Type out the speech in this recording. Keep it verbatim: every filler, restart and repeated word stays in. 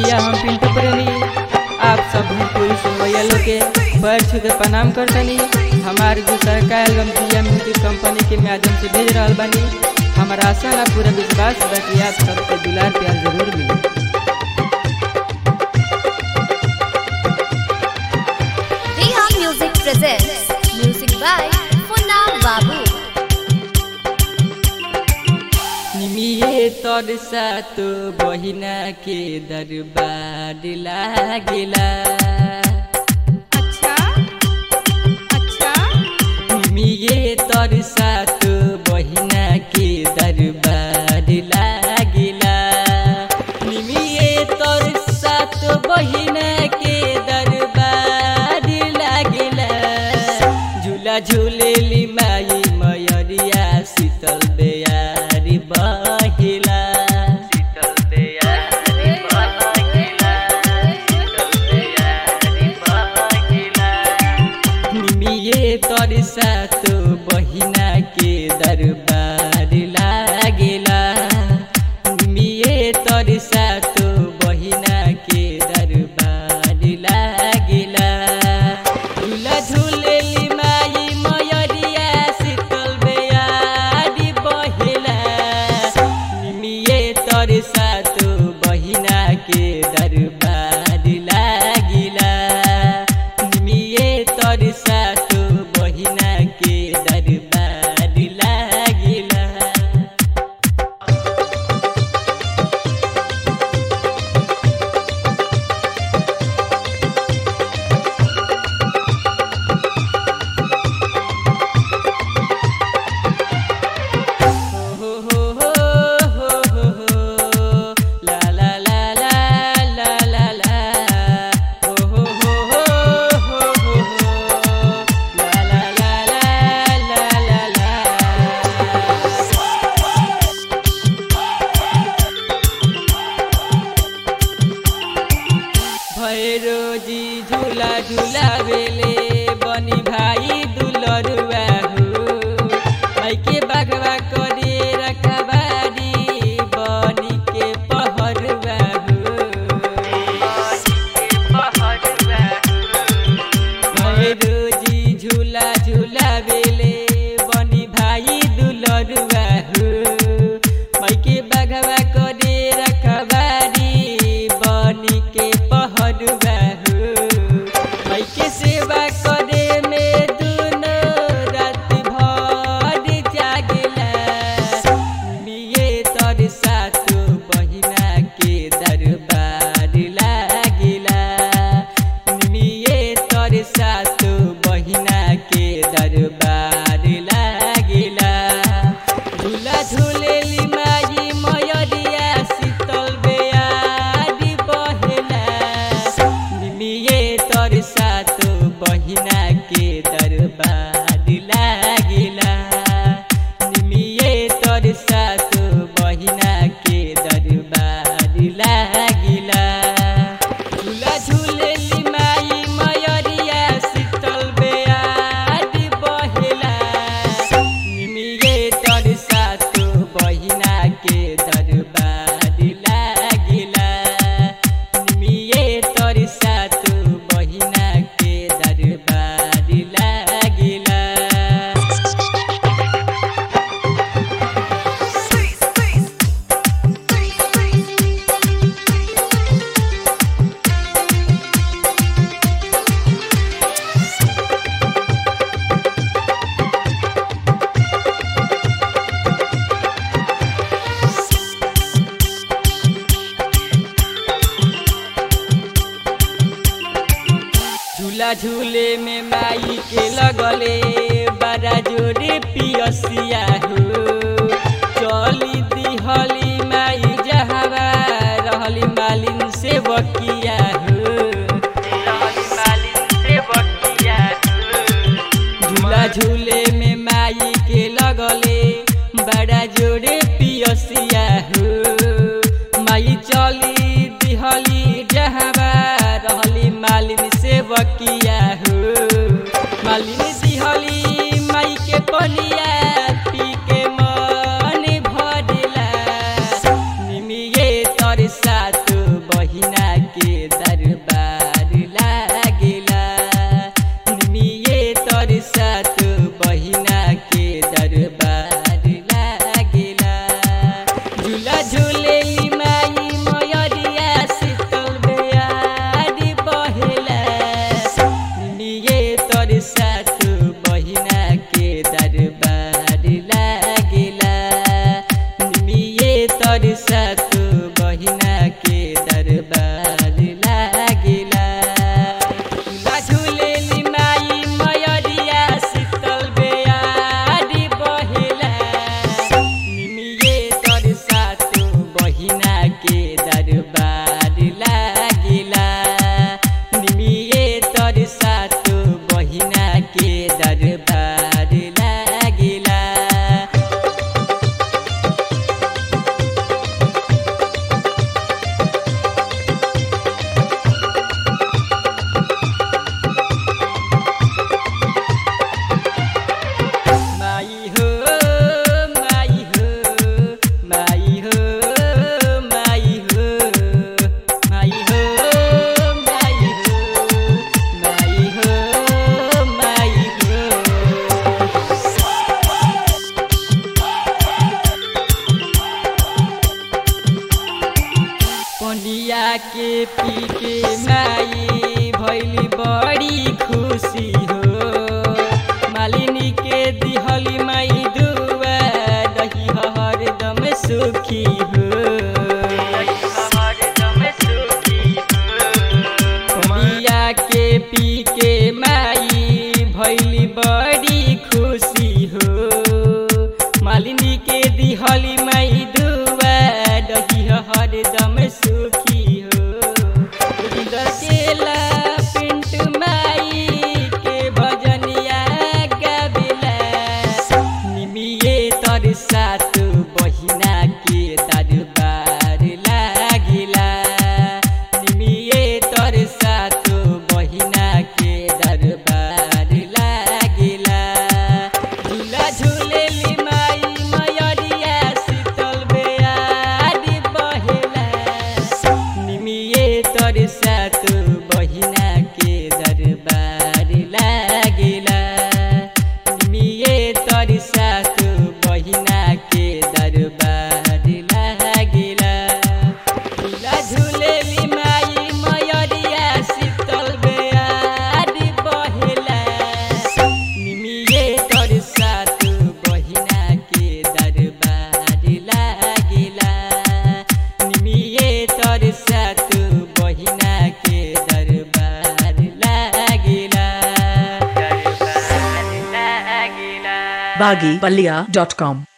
भैया हम पिंटू प्रेमी आप सब भोजपुरी सुनवैया लोग के पैर छू के प्रणाम करतनी। हमारे जो सरकार एल्बम जिया म्यूजिक कंपनी के माध्यम से भेज रहा बानी। हमारा आशा ना पूरा विश्वास बा कि आप सबके दुलार प्यार जरूर मिले। Reha Music presents music by Munna Babu. निमिये तोर साथ बहिना के दरबार लागेला। अच्छा अच्छा निमिये तोर साथ बहिना के दरबार लागेला। निमिये तोर साथ बहिना के दरबार लागेला। झूला झूलेली माई मयरिया शीतल बेयारी बहेला। शीतल बेयारी बहेला। शीतल बेयारी बहेला। निमिये तोर साथ बहिना के दरबार लागेला। निमिये तोर साथ बहिना के दरबार लागेला। झूला झूलेली माई मयरिया शीतल बेयारी बहेला। निमिये तोर साथ बहिना के दरबार लागेला। निमिये तोर साथ बहिना के दरबार लागेला। हो हो हो हो हो हो ला ला ला ला ला ला ला हो हो हो हो हो हो ला ला ला ला ला ला ला। भैरोजी झूला झूलावेले बनी भाई दुलरुआ हो। माइके बागवा करे रखबारी बनी के पहरुआ हो। भैरोजी झूला झूलावेले बनी भाई दुलरुआ हो। माइके बागवा करे रखबारी बनी के पहरुआ हो। माइके सेवा करे में दुनो रात भर जागेला। निमिये तोर साथ बहिना के दरबार लागेला। निमिये तोर साथ बहिना के दरबार लागेला। झूला झूलेली माई मयरिया शीतल बेयारी बहेला। निमिये तोर साथ बहिना के दरबार लागेला। निमिये तोर साथ बहिना के दरबार लागेला। झूला झूलेली माई मयरिया शीतल बेयारी बहेला। निमिये तोर साथ बहिना के दरबार लागेला। निमिये तोर साथ बहिना के दरबार लागेला। झूला झूले में माई के लगले बड़ा जोरे पियसिया हो। चली दिहली माई जहवा रहली मालिन से बकिया हो। रहली मालिन से बकिया हो। झूला झूले में माई के लगले बड़ा जोरे पियसिया हो। माई चली दिहली जहवा रहली मालिन से बकिया हो। मालिन दिहली माई के पनिया पी के मन भरेला। निमिये तोर साथ बहिना तर सात बहिना के दरबार लागिला झुलेली माई मयरिया शीतल बेयारी बहेला निमिये तर सात बहिना के दरबार लागिला निमिये तर सात बहिना के दरबार लागिला माई हो माई हो माई हो माई हो माई हो माई हो माई हो माई हो पनिया के पी के माई भैली बड़ी खुशी हो मालिनी के दिहली माई दुआ दही हरदम सुखी हो पनिया के पी के माई भैली बड़ी खुशी हो मालिनी के दिहली माई दुआ दही हरदम सुखी हो दकेला पिंट माई के भजनिया गावेला निमिये तर सात बहिना के दरबार लागिला निमिये तर सात बहिना के दरबार लागिला झूला झूलेली माई मयरिया शीतल बेयारी बहेला निमिये तर सात बहिना के दरबार लागिला निमिये तर सात बहिना के दरबार लागिला झूला झूलेली माई मयरिया शीतल बेयारी बहेला निमिये तर सात बहिना के दरबार लागिला निमिये तर सात बहिना के दरबार लागिला baggypalia dot com